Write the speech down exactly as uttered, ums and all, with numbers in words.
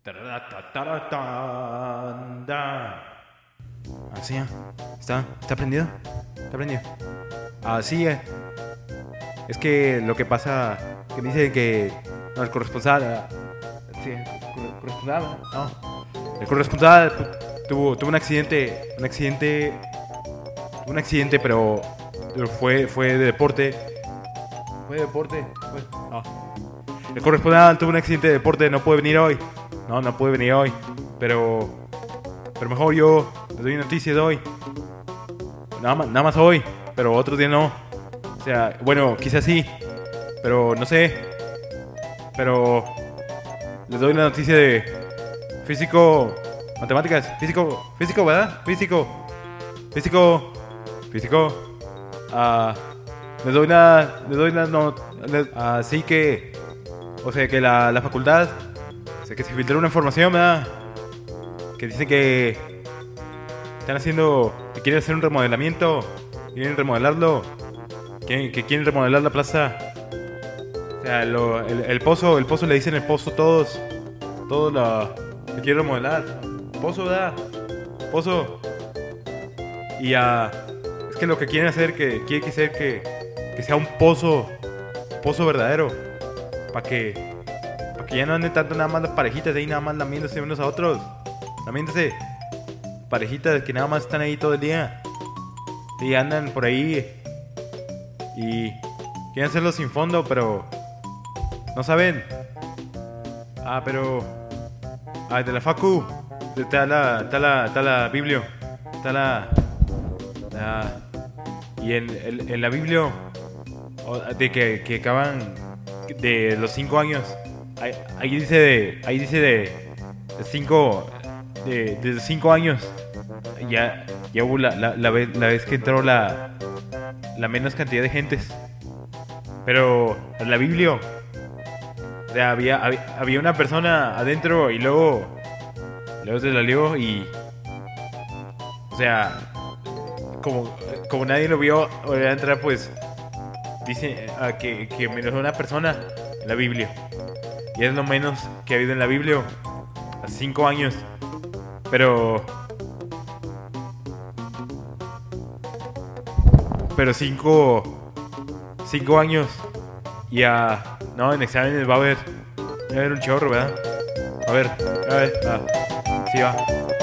Así, ¿eh? ¿Está? ¿Está prendido? ¿Está prendido? Así es. Es que lo que pasa, que dice que no, el corresponsal, ah, sí, el cor- corresponsal, no, el corresponsal tu- tuvo, tuvo un accidente, un accidente, un accidente, pero pero fue, fue de deporte, fue de deporte, fue, no. El corresponsal tuvo un accidente de deporte, no puede venir hoy, no, no puede venir hoy, pero, pero mejor yo les doy noticias de hoy, nada más, nada más hoy, pero otro día no. O sea, bueno, quizás sí, pero no sé. Pero les doy la noticia de físico, matemáticas, físico, físico, ¿verdad? Físico, físico, físico. Ah, les doy la, les doy la no, les- así que, o sea, que la, la facultad, o sea, que se filtró una información, ¿verdad? Que dicen que están haciendo, que quieren hacer un remodelamiento, quieren remodelarlo, que, que quieren remodelar la plaza. O sea, lo- el, el pozo, el pozo le dicen el pozo todos, todos la que quieren remodelar. Pozo, ¿verdad? Pozo. Y ah, es que lo que quieren hacer, que quiere que sea que, que sea un pozo, pozo verdadero, para que, para que ya no anden tanto nada más las parejitas ahí nada más lamiéndose unos a otros, lamiéndose, parejitas que nada más están ahí todo el día, y andan por ahí y quieren hacerlo sin fondo, pero no saben. Ah, pero. Ah, de la Facu. Está la. Está la. Está la Biblio. Está la. la- y en, en, en la Biblio. o- De que, que acaban. De los cinco años. Ahí, ahí dice de. Ahí dice de. De cinco. De, de cinco años. Ya. Ya hubo la, la, la, vez, la vez que entró la. La menos cantidad de gentes. Pero. En la Biblio. O sea, había, había, había una persona adentro y luego. Luego se la lió y. O sea, como, como nadie lo vio volver a entrar, pues. Dice ah, que, que menos una persona en la Biblia. Y es lo menos que ha habido en la Biblia. Hace cinco años. Pero. Pero cinco. Cinco años. Y a. No, en exámenes va a haber. Va a haber un chorro, ¿verdad? A ver, a ver, ah, sí va.